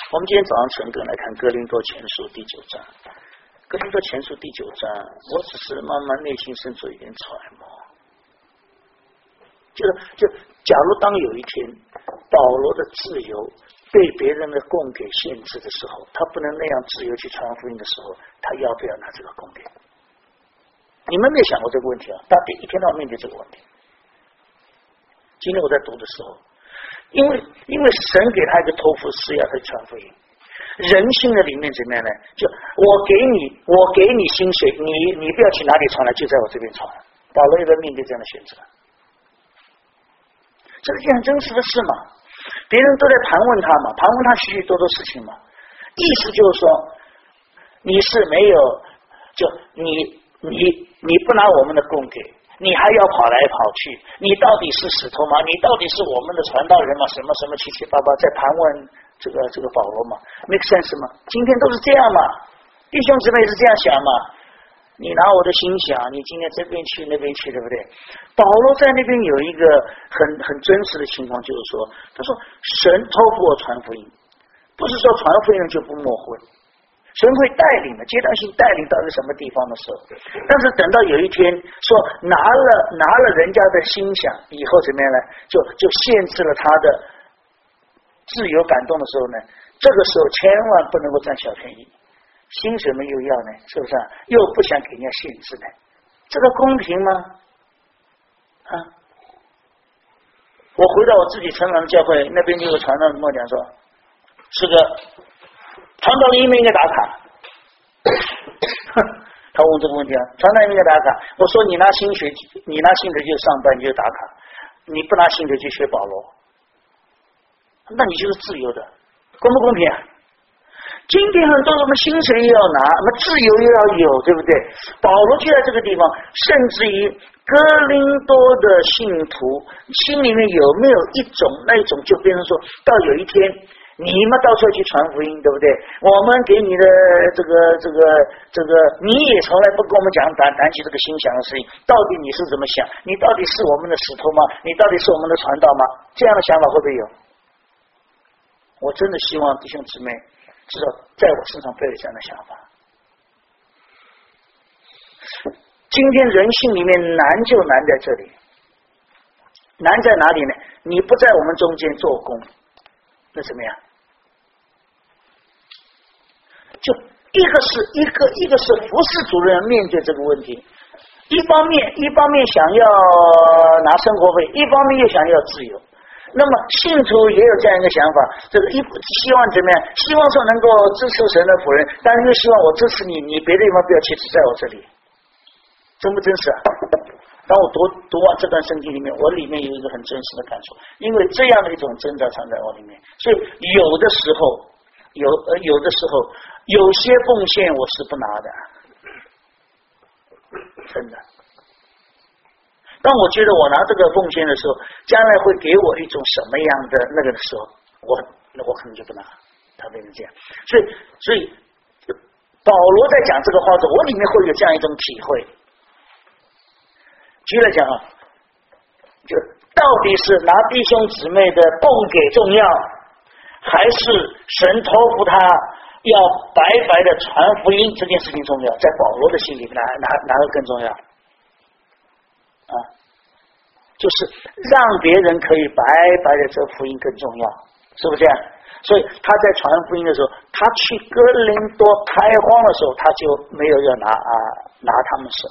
我们今天早上纯根来看哥林多前书第9章。哥林多前书第9章，我只是慢慢内心深处一点揣摩。就假如当有一天保罗的自由被别人的供给限制的时候，他不能那样自由去传福音的时候，他要不要拿这个供给？你们没有想过这个问题啊？大家一天到晚面对这个问题。今天我在读的时候，因为神给他一个托付是要他传福音。人性的里面怎么样呢？就我给你薪水，你不要去哪里传了，就在我这边传。保罗也在面对这样的选择，这是件很真实的事嘛。别人都在盘问他嘛，盘问他许许多多事情嘛。意思就是说，你是没有，就你不拿我们的供给，你还要跑来跑去，你到底是使徒吗？你到底是我们的传道人吗？什么什么七七八八在盘问这个保罗嘛 ，make sense 吗？今天都是这样嘛，弟兄姊妹是这样想嘛。你拿我的心想，你今天这边去那边去，对不对？保罗在那边有一个很真实的情况，就是说，他说神托付我传福音，不是说传福音就不抹混，神会带领的，阶段性带领到一个什么地方的时候，但是等到有一天说拿了人家的心想以后怎么样呢？就限制了他的自由感动的时候呢，这个时候千万不能够占小便宜，薪水们又要呢，是不是又不想给人家限制呢？这个公平吗？啊！我回到我自己成长的教会那边，就有传道跟我讲说，是个传道人应不应该打卡？他问这个问题啊，传道人应该打卡。我说你拿薪水就上班就打卡，你不拿薪水就学保罗，那你就是自由的，公不公平啊？今天很多什么薪水又要拿，什么自由又要有，对不对？保罗就在这个地方，甚至于哥林多的信徒心里面有没有一种那种，就变成说到有一天你们到处去传福音，对不对？我们给你的这个，你也从来不跟我们谈起这个心想的事情，到底你是怎么想？你到底是我们的使徒吗？你到底是我们的传道吗？这样的想法会不会有？我真的希望弟兄姊妹至少在我身上被有这样的想法。今天人性里面难就难在这里，难在哪里呢？你不在我们中间做工，那怎么样？就一个是服侍主任面对这个问题，一方面想要拿生活费，一方面又想要自由。那么信徒也有这样一个想法，这个希望怎么样？希望说能够支持神的仆人，但是又希望我支持你别的地方不要去，只在我这里，真不真实啊？当我读完这段圣经里面，我里面有一个很真实的感触，因为这样的一种挣扎藏在我里面，所以有的时候有些奉献我是不拿的，真的。当我觉得我拿这个奉献的时候，将来会给我一种什么样的那个的时候，我可能就不拿，他变成这样。所以保罗在讲这个话的时候，我里面会有这样一种体会。举例来讲啊，就到底是拿弟兄姊妹的供给重要，还是神托付他要白白的传福音这件事情重要？在保罗的心里哪个更重要？啊，就是让别人可以白白的这福音更重要，是不是这样？所以他在传福音的时候，他去哥林多开荒的时候，他就没有要拿他们什么。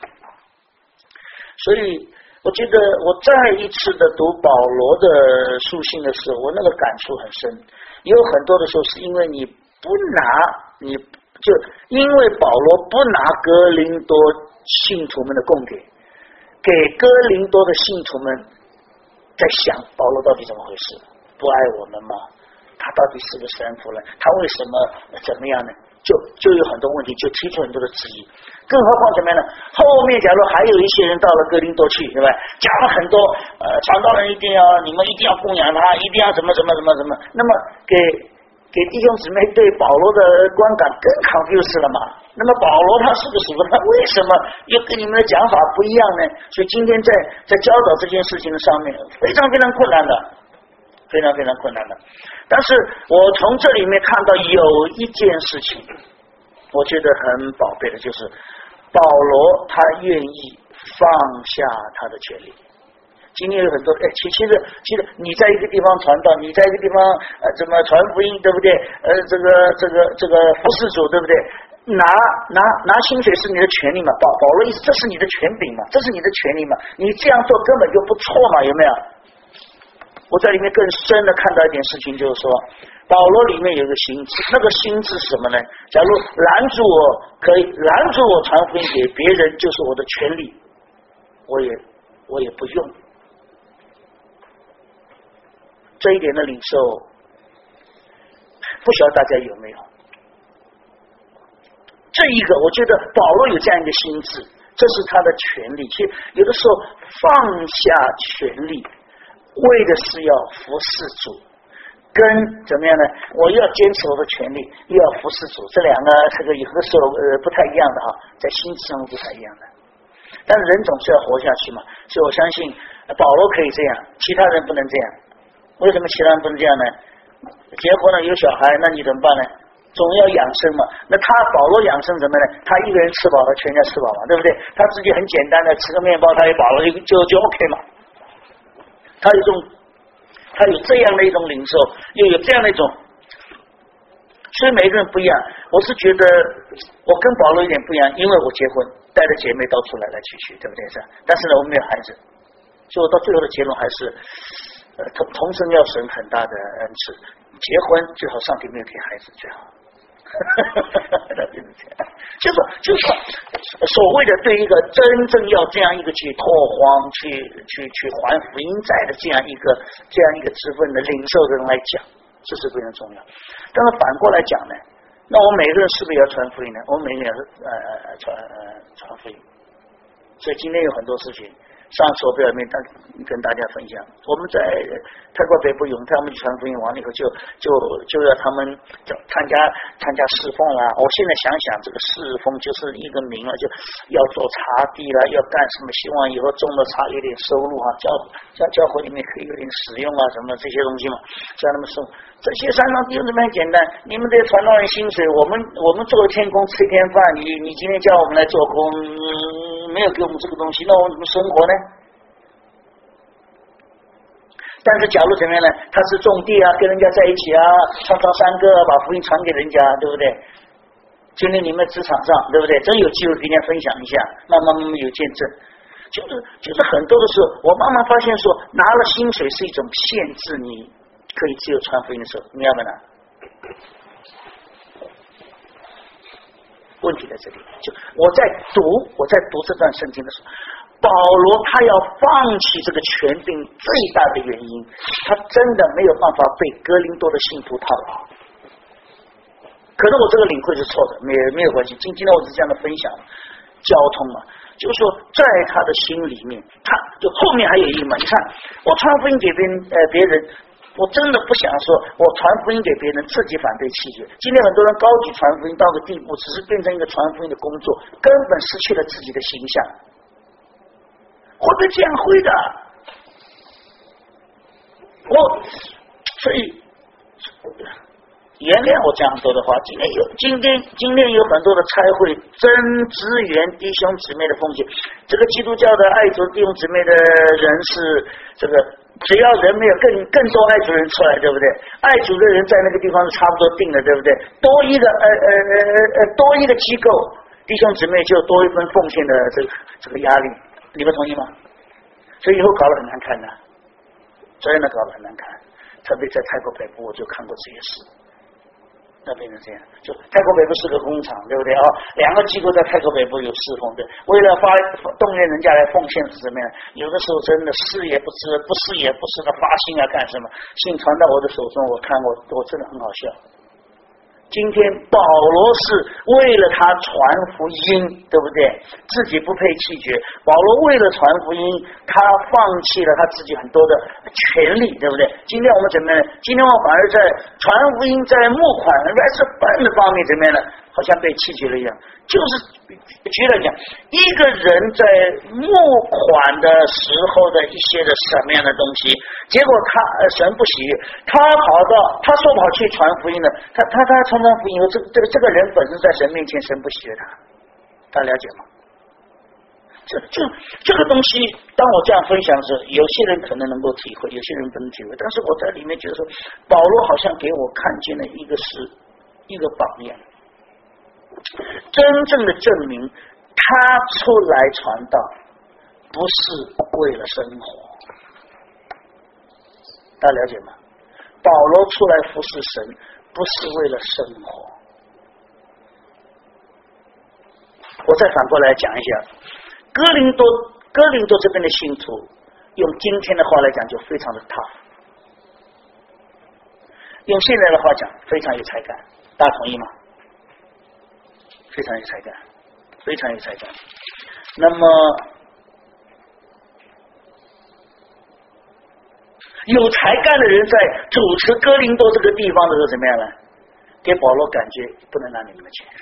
所以我觉得我再一次的读保罗的书信的时候，我那个感触很深。有很多的时候是因为你不拿，你就因为保罗不拿哥林多信徒们的供给哥林多的信徒们在想保罗到底怎么回事？不爱我们吗？他到底是个神父人？他为什么怎么样呢？就有很多问题，就提出很多的质疑。更何况怎么样呢？后面假如还有一些人到了哥林多去，对吧？讲了很多传道人你们一定要供养他，一定要怎么，那么给弟兄姊妹对保罗的观感更 confused 了嘛？那么保罗他是个什么？他为什么又跟你们的讲法不一样呢？所以今天在教导这件事情的上面非常非常困难的， 非常非常困难的。但是我从这里面看到有一件事情，我觉得很宝贝的，就是保罗他愿意放下他的权利。今天有很多其实你在一个地方传道，你在一个地方怎么传福音，对不对？这个服侍主，对不对？拿薪水是你的权利嘛？保罗意思，这是你的权柄嘛？这是你的权利嘛？你这样做根本就不错嘛？有没有？我在里面更深的看到一点事情，就是说保罗里面有个心智，那个心智是什么呢？假如可以拦住我传福音给别人，就是我的权利，我也不用。这一点的领受，不晓得大家有没有？这一个，我觉得保罗有这样一个心智，这是他的权利。其实有的时候放下权利，为的是要服侍主，跟怎么样呢？我要坚持我的权利，又要服侍主，这两个有的时候不太一样的在心智上不太一样的。但是人总是要活下去嘛，所以我相信保罗可以这样，其他人不能这样。为什么其他人不能这样呢？结婚了有小孩，那你怎么办呢？总要养生嘛。那保罗养生怎么呢？他一个人吃饱了，全家吃饱嘛，对不对？他自己很简单的吃个面包，他也饱了，就 OK 嘛。他有这样的一种领受，又有这样的一种，所以每个人不一样。我是觉得我跟保罗有点不一样，因为我结婚带着姐妹到处来去，对不对？但是呢，我们没有孩子，所以我到最后的结论还是同生要神很大的恩赐，结婚最好上帝没有给孩子最好。就是所谓的对一个真正要这样一个去拓荒去还福音债的这样一个职分的领受的人来讲，这是非常重要。但是反过来讲呢，那我们每个人是不是也要传福音呢？我们每个人传福音。所以今天有很多事情，上次我表面跟大家分享，我们在泰国北部永泰，我们传福音完了以后，就要他们参加侍奉啦。我现在想想，这个侍奉就是一个名了，就要做茶地啦，要干什么？希望以后种的茶有点收入教会里面可以有点使用啊，什么这些东西嘛，叫他们收。这些山上弟兄姊妹很简单，你们这些传道人薪水，我们做天工吃一天饭，你今天叫我们来做工，没有给我们这个东西，那我们怎么生活呢？但是假如怎么样呢？他是种地啊，跟人家在一起啊，唱山歌啊，把福音传给人家，对不对？今天你们职场上，对不对？真有机会跟人家分享一下，慢慢有见证。就是很多的时候，我慢慢发现说，拿了薪水是一种限制，你可以自由传福音的时候，明白吗？问题在这里，就我在读这段圣经的时候，保罗他要放弃这个权柄最大的原因，他真的没有办法被哥林多的信徒套牢。可是我这个领会是错的，没有关系。今天我是这样的分享，交通嘛，就是说在他的心里面，他就后面还有一个嘛。你看，我传福音给别人。我真的不想说我传福音给别人自己反对弃绝。今天很多人高举传福音到个地步，只是变成一个传福音的工作，根本失去了自己的形象。会不会这样？会的。所以原谅我这样说的话。今天有很多的差会真支援弟兄姊妹的奉献。这个基督教的爱主弟兄姊妹的人是这个。只要人没有更多爱主人出来，对不对？爱主的人在那个地方是差不多定了，对不对？多一个机构，弟兄姊妹就多一份奉献的这个压力，你们同意吗？所以以后搞得很难看的，真的搞得很难看。特别在泰国北部，我就看过这些事。那变成这样，就泰国北部是个工厂，对不对啊？两个机构在泰国北部有侍奉的，为了动员人家来奉献是什么样？有的时候真的是也不知，不是也不是的发心啊干什么？信传到我的手中，我看我真的很好笑。今天保罗是为了他传福音，对不对？自己不配弃绝。保罗为了传福音，他放弃了他自己很多的权利，对不对？今天我们怎么样呢？今天我反而在传福音，在募款 reserve fund 的方面怎么样呢？ 好像被弃绝了一样。就是举例讲，一个人在募款的时候的一些的什么样的东西，结果神不喜悦，他说跑去传福音了，他传福音以后，这个人本身在神面前，神不喜悦他，大家了解吗？这个东西，当我这样分享的时候，有些人可能能够体会，有些人不能体会。但是我在里面觉得说，保罗好像给我看见了一个榜样，真正的证明他出来传道不是为了生活，大家了解吗？保罗出来服侍神不是为了生活。我再反过来讲一下，哥林多这边的信徒，用今天的话来讲就非常的 tough， 用现在的话讲非常有才干，大家同意吗？非常有才干，非常有才干。那么有才干的人在主持哥林多这个地方的时候怎么样呢？给保罗感觉不能拿你们的钱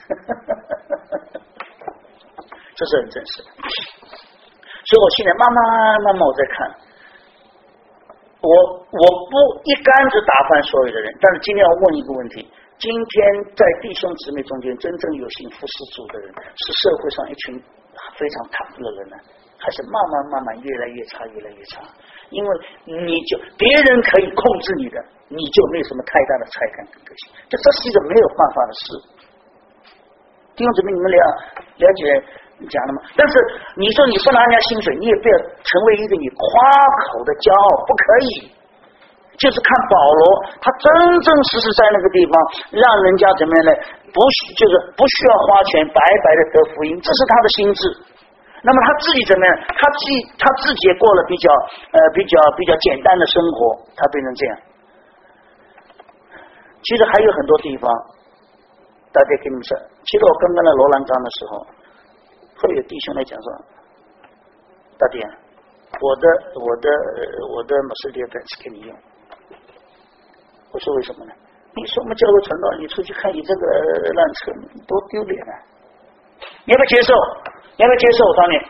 这是很真实的。所以我现在慢慢我在看，我不一竿子打翻所有的人，但是今天要问一个问题，今天在弟兄姊妹中间真正有幸服侍主的人，是社会上一群非常坦白的人呢，还是慢慢越来越差？因为别人可以控制你的，你就没有什么太大的才干跟个性，这是一个没有办法的事。弟兄姊妹，你们了解讲了吗？但是你说你不拿人家薪水，你也不要成为一个你夸口的骄傲，不可以。就是看保罗，他真真实实在那个地方，让人家怎么样呢？不需要花钱，白白的得福音，这是他的心智。那么他自己怎么样？他自己也过了比较简单的生活，他变成这样。其实还有很多地方，大家跟你们说，其实我刚刚的罗兰章的时候，会有弟兄来讲说，大弟，我的Mercedes-Benz 给你用。我说为什么呢？你说我们教会传道，你出去看你这个烂车，多丢脸啊！你要不要接受？当年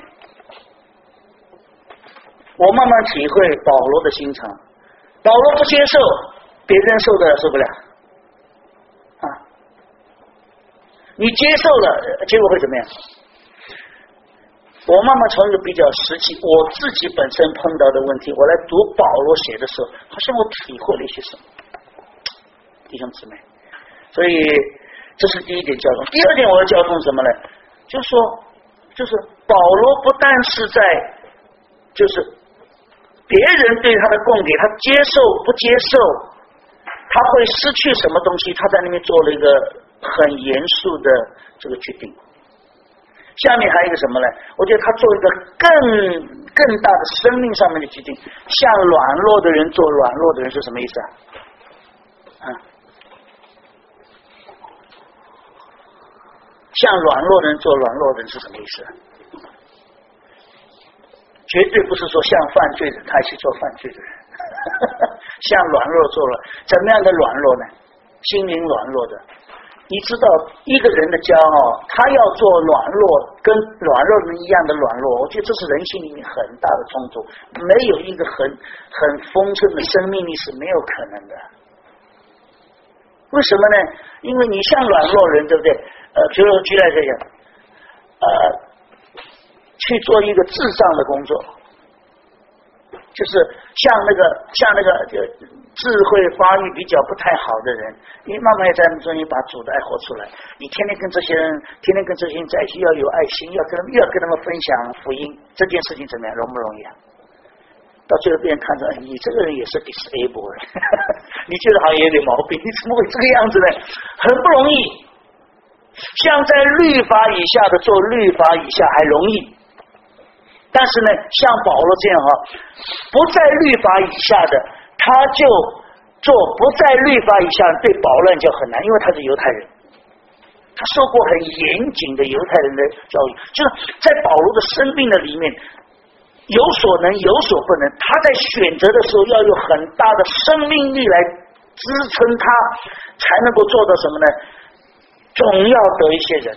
我慢慢体会保罗的心肠，保罗不接受，别人受不了啊！你接受了，结果会怎么样？我慢慢从一个比较实际，我自己本身碰到的问题，我来读保罗写的时候，好像我体会了一些什么，弟兄姊妹。所以这是第一点教导。第二点我要教导什么呢？就是保罗不但是在，就是别人对他的供给，他接受不接受，他会失去什么东西，他在那边做了一个很严肃的这个决定。下面还有一个什么呢？我觉得他做一个更大的生命上面的决定，向软弱的人做软弱的人是什么意思啊？向软弱的人做软弱的人是什么意思？绝对不是说向犯罪的人他去做犯罪的人向软弱做了怎么样的软弱呢？心灵软弱的。你知道一个人的骄傲，他要做软弱，跟软弱人一样的软弱，我觉得这是人性里面很大的冲突。没有一个很丰盛的生命力是没有可能的。为什么呢？因为你像软弱人，对不对？举例这样，去做一个智障的工作，就是像那个智慧发育比较不太好的人，你慢慢在中间把主的爱活出来。你天天跟这些人在一起，要有爱心，要跟他们分享福音，这件事情怎么样？容不容易啊？到最后别人看着，你这个人也是 disable 人你觉得好像有点毛病，你怎么会这个样子呢？很不容易。像在律法以下的做律法以下还容易，但是呢，像保罗这样不在律法以下的，他就做不在律法以下，对保罗就很难，因为他是犹太人，他受过很严谨的犹太人的教育，就是在保罗的生命的里面有所能有所不能，他在选择的时候要有很大的生命力来支撑他，才能够做到什么呢？ 总要得一些人。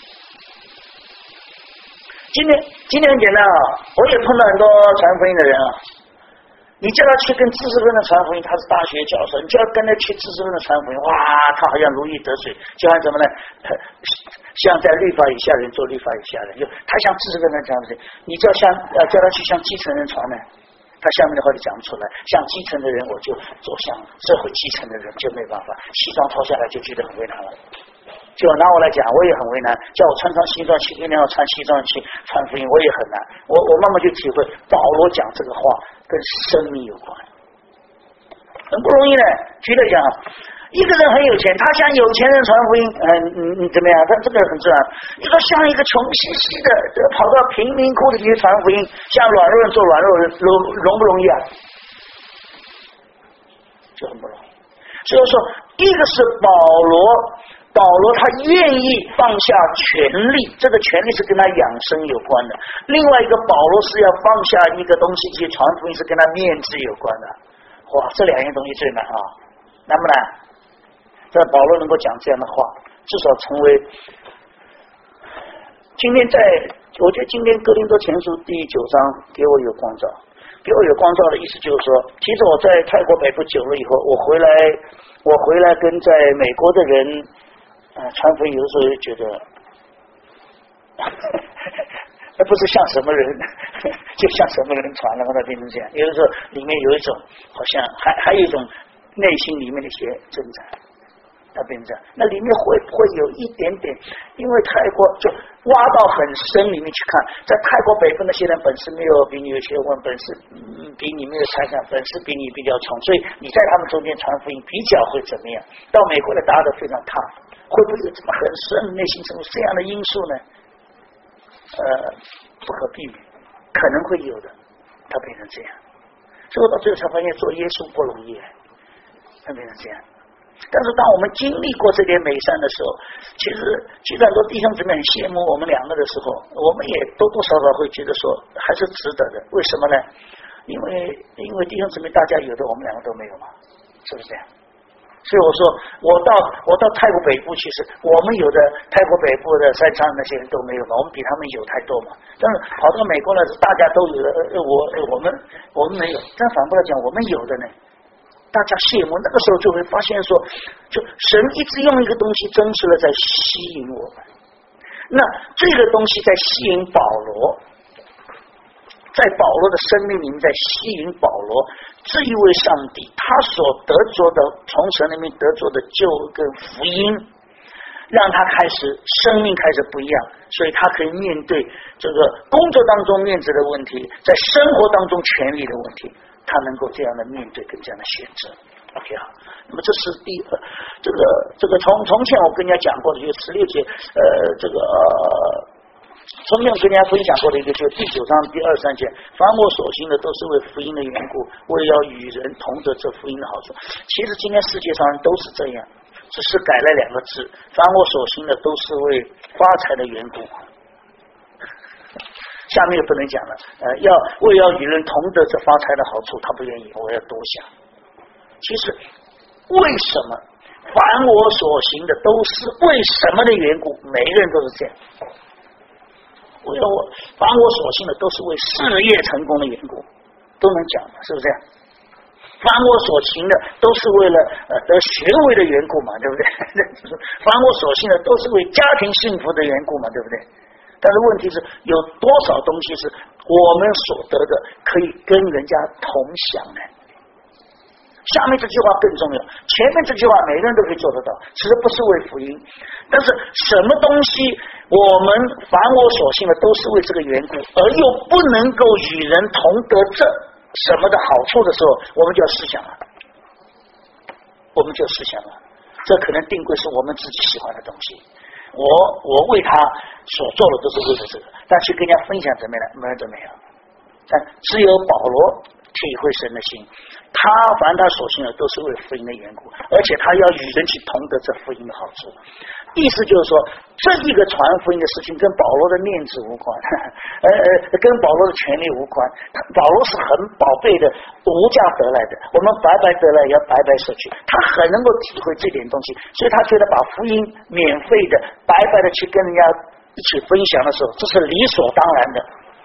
今天很简单啊，我也碰到很多传福音的人啊，你叫他去跟知识分子传福音，他是大学教授，你就要跟他去知识分子传福音，哇，他好像如鱼得水，就像什么呢？像在律法以下人做律法以下人，就他像知识分子传福音，你叫他去向基层人传呢，他下面的话就讲不出来。像基层的人，我就做像社会基层的人就没办法，西装脱下来就觉得很为难了。就拿我来讲，我也很为难，叫我穿西装去，一定要穿西装去传福音，我也很难。我慢慢就体会，保罗讲这个话跟生命有关，很不容易呢。举例讲，一个人很有钱，他向有钱人传福音，怎么样？他这个很自然。你说像一个穷兮兮的跑到贫民窟里去传福音，像软弱人做软弱人，容不容易啊？就很不容易。所以说，一个是保罗他愿意放下权力，这个权力是跟他养生有关的。另外一个，保罗是要放下一个东西去传福音，是跟他面子有关的。哇，这两样东西最难啊，难不难？这保罗能够讲这样的话，至少成为今天我觉得今天哥林多前书第9章给我有光照。给我有光照的意思就是说，其实我在泰国北部久了以后，我回来跟在美国的人传福音，有的时候就觉得不是像什么人就像什么人传了，把它变成这样。有的时候里面有一种好像还有一种内心里面的一些挣扎，它变成这样。那里面会不会有一点点，因为泰国就挖到很深里面去看，在泰国北部那些人本事没有比你有学问，本事比你没有财产，本事比你比较穷，所以你在他们中间传福音比较会怎么样？到美国的大家都非常烫，会不会有这么很深内心这样的因素呢？不可避免，可能会有的，它变成这样。所以我到最后才发现做耶稣不容易，它变成这样。但是当我们经历过这点美善的时候，其实很多弟兄姊妹很羡慕我们两个的时候，我们也多多少少会觉得说还是值得的。为什么呢？因为弟兄姊妹大家有的我们两个都没有嘛，是不是这样？所以我说我到泰国北部，其实我们有的泰国北部的山上那些人都没有嘛，我们比他们有太多嘛。但是跑到美国呢，是大家都有的，我们没有。但反过来讲，我们有的呢，大家羡慕。那个时候就会发现说，就神一直用一个东西真实的在吸引我们。那这个东西在吸引保罗，在保罗的生命里面，在吸引保罗这一位上帝，他所得着的从神里面得着的救跟福音，让他开始生命开始不一样，所以他可以面对这个工作当中面子的问题，在生活当中权利的问题，他能够这样的面对跟这样的选择。OK 好，那么这是第二，这个从前我跟人家讲过的，就16节，从前我跟人家分享过的一个，就是第9章第23节，凡我所行的都是为福音的缘故，为要与人同得这福音的好处。其实今天世界上都是这样，只是改了2个字，凡我所行的都是为发财的缘故。下面不能讲了，为要与人同得这发财的好处，他不愿意，我要多想。其实为什么凡我所行的都是为什么的缘故？每个人都是这样。凡我所行的都是为事业成功的缘故，都能讲嘛，是不是这样？凡我所行的都是为了得学位的缘故嘛，对不对？凡我所行的都是为家庭幸福的缘故嘛，对不对？但是问题是，有多少东西是我们所得的可以跟人家同享呢？下面这句话更重要，前面这句话每个人都可以做得到，其实不是为福音，但是什么东西我们凡我所信的都是为这个缘故，而又不能够与人同得这什么的好处的时候，我们就要思想了，这可能定规是我们自己喜欢的东西，我为他所做的都是为了这个，但去跟人家分享怎么样？没人都没有，但只有保罗体会神的心，凡他所信的都是为福音的缘故，而且他要与人去同得这福音的好处。 意思就是说，这一个传福音的事情跟保罗的面子无关，跟保罗的权利无关。保罗是很宝贝的，无价得来的，我们白白得来也要白白舍去。他很能够体会这点东西，所以他觉得把福音免费的、白白的去跟人家一起分享的时候，这是理所当然的。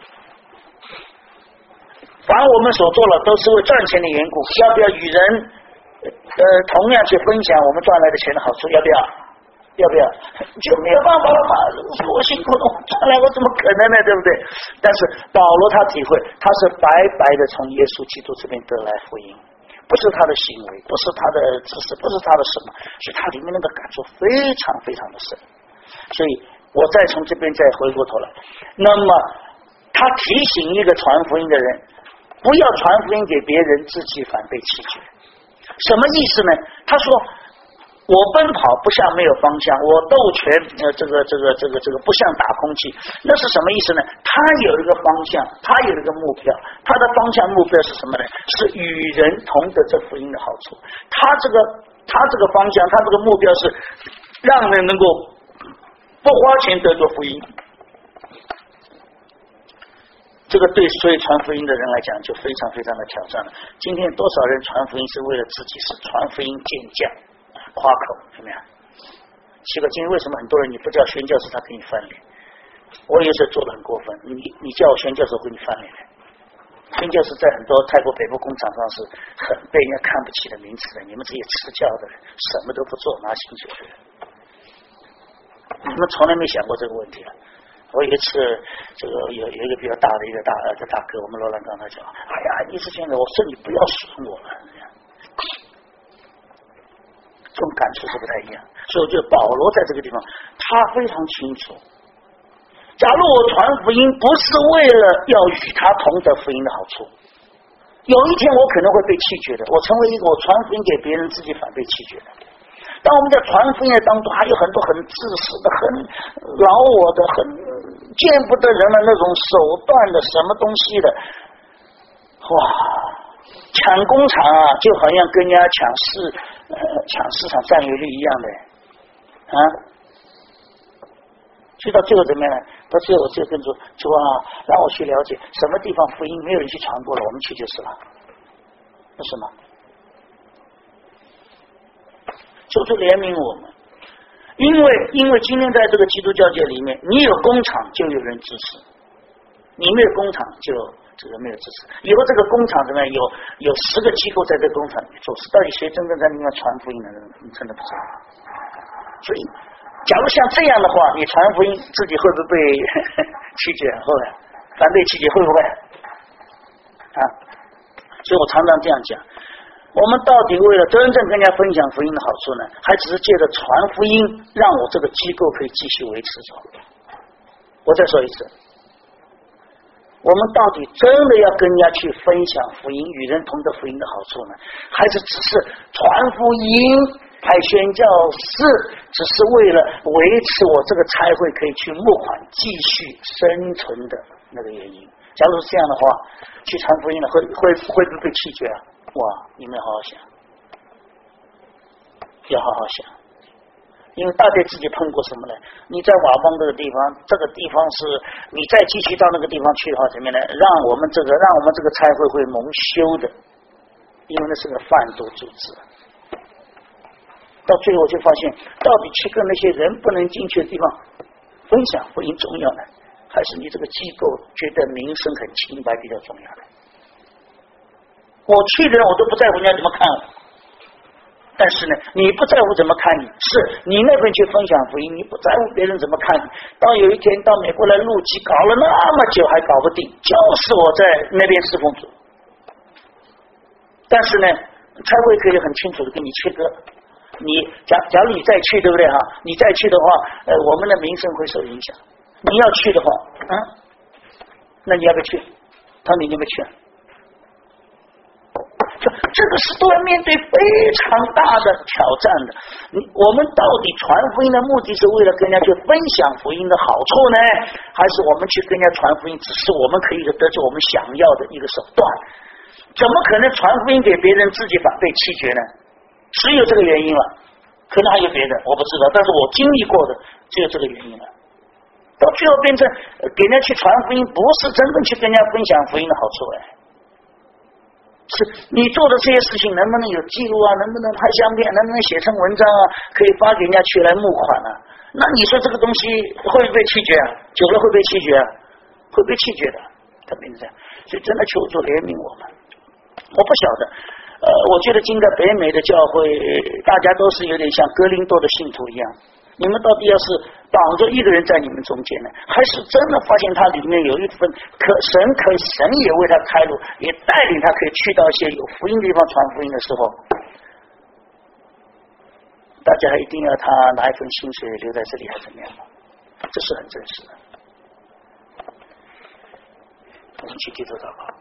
凡我们所做的都是为赚钱的缘故，要不要与人同样去分享我们赚来的钱的好处？要不要？要不要？就没有办法了嘛！我辛苦了，赚来我怎么可能呢？对不对？但是保罗他体会，他是白白的从耶稣基督这边得来福音，不是他的行为，不是他的知识，不是他的什么，是他里面那个感触非常非常的深。所以我再从这边再回过头来，那么他提醒一个传福音的人，不要传福音给别人，自己反被弃绝。什么意思呢？他说我奔跑不像没有方向，我斗拳这个不像打空气，那是什么意思呢？他有一个方向，他有一个目标，他的方向目标是什么呢？是与人同得这福音的好处。他这个方向，他这个目标是让人能够不花钱得着福音。这个对所有传福音的人来讲就非常非常的挑战了。今天多少人传福音是为了自己，是传福音见价夸口，怎么样？奇怪，今天为什么很多人你不叫宣教士他给你翻脸？我有时候做的很过分，你叫我宣教士给你翻脸的。宣教士在很多泰国北部工厂上是很被人家看不起的名词的，你们这些吃教的人什么都不做拿薪水的人，你们从来没想过这个问题了。我有一次，这个有一个比较大的一个大哥，我们罗兰刚才讲，哎呀，你是现在，我说你不要损我了，这种感触是不太一样。所以我觉得保罗在这个地方，他非常清楚，假如我传福音不是为了要与他同得福音的好处，有一天我可能会被弃绝的。我成为一个我传福音给别人，自己反被弃绝的。当我们在传福音的当中，还有很多很自私的、很老我的、很见不得人的那种手段的什么东西的，哇！抢工厂啊，就好像跟人家抢市场占有率一样的啊！所以到最后怎么样呢？到最后我就跟主啊，让我去了解什么地方福音没有人去传播了，我们去就是了。为什么？求主怜悯我们，因为今天在这个基督教界里面，你有工厂就有人支持，你没有工厂就这个没有支持。以后这个工厂怎么样？有10个机构在这个工厂里做事，到底谁真正在那边传福音的人，你真的不知道。所以，假如像这样的话，你传福音自己会不会被弃绝？会，反被弃绝会不会？啊！所以我常常这样讲。我们到底为了真正跟人家分享福音的好处呢，还只是借着传福音让我这个机构可以继续维持着？我再说一次，我们到底真的要跟人家去分享福音，与人同得福音的好处呢，还是只是传福音派宣教士只是为了维持我这个差会可以去募款继续生存的那个原因？假如是这样的话，去传福音了会不会被弃绝啊？哇！你们要好好想，要好好想，因为大概自己碰过什么呢？你在瓦邦这个地方，这个地方是你再继续到那个地方去的话，怎么样呢？让我们这个差会会蒙羞的，因为那是个贩毒组织。到最后我就发现，到底去跟那些人不能进去的地方分享福音重要呢，还是你这个机构觉得名声很清白比较重要呢？我去的人我都不在乎人家怎么看我，但是呢，你不在乎怎么看你，是你那边去分享福音，你不在乎别人怎么看你。当有一天到美国来录集，搞了那么久还搞不定，就是我在那边侍奉主。但是呢，差会可以很清楚的跟你切割。你假如你再去，对不对哈？你再去的话，我们的名声会受影响。你要去的话，那你要不要去？他说你要不要去？这个是都要面对非常大的挑战的。我们到底传福音的目的是为了跟人家去分享福音的好处呢，还是我们去跟人家传福音只是我们可以得着我们想要的一个手段？怎么可能传福音给别人自己反被弃绝呢？只有这个原因了。 可能还有别的，我不知道，但是我经历过的只有这个原因了。到最后变成给人家去传福音，不是真正去跟人家分享福音的好处是你做的这些事情能不能有记录啊，能不能拍相片，能不能写成文章啊，可以发给人家去来募款啊，那你说这个东西会不会被弃绝啊？久了会被弃绝啊，会被弃绝的，他变成这样。所以真的求主怜悯我们。我不晓得我觉得今在北美的教会大家都是有点像哥林多的信徒一样，你们到底要是绑着一个人在你们中间呢，还是真的发现他里面有一份神也为他开路，也带领他可以去到一些有福音的地方传福音的时候，大家一定要他拿一份薪水留在这里还是怎么样吗？这是很真实的。我们去低头祷告。